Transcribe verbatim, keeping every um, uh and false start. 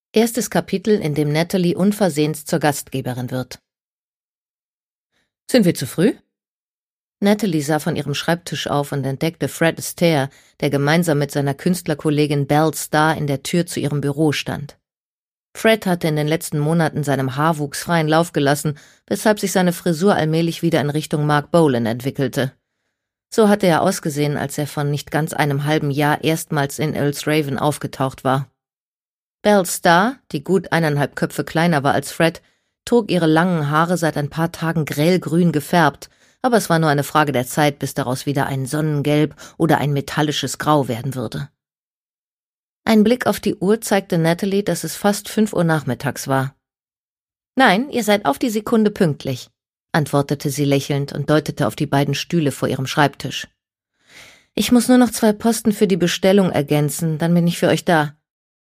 Erstes Kapitel, in dem Natalie unversehens zur Gastgeberin wird. »Sind wir zu früh?« Natalie sah von ihrem Schreibtisch auf und entdeckte Fred Astaire, der gemeinsam mit seiner Künstlerkollegin Belle Starr in der Tür zu ihrem Büro stand. Fred hatte in den letzten Monaten seinem Haarwuchs freien Lauf gelassen, weshalb sich seine Frisur allmählich wieder in Richtung Mark Bolan entwickelte. So hatte er ausgesehen, als er von nicht ganz einem halben Jahr erstmals in Earl's Raven aufgetaucht war. Belle Starr, die gut eineinhalb Köpfe kleiner war als Fred, trug ihre langen Haare seit ein paar Tagen grellgrün gefärbt, aber es war nur eine Frage der Zeit, bis daraus wieder ein Sonnengelb oder ein metallisches Grau werden würde. Ein Blick auf die Uhr zeigte Natalie, dass es fast fünf Uhr nachmittags war. »Nein, ihr seid auf die Sekunde pünktlich«, antwortete sie lächelnd und deutete auf die beiden Stühle vor ihrem Schreibtisch. »Ich muss nur noch zwei Posten für die Bestellung ergänzen, dann bin ich für euch da.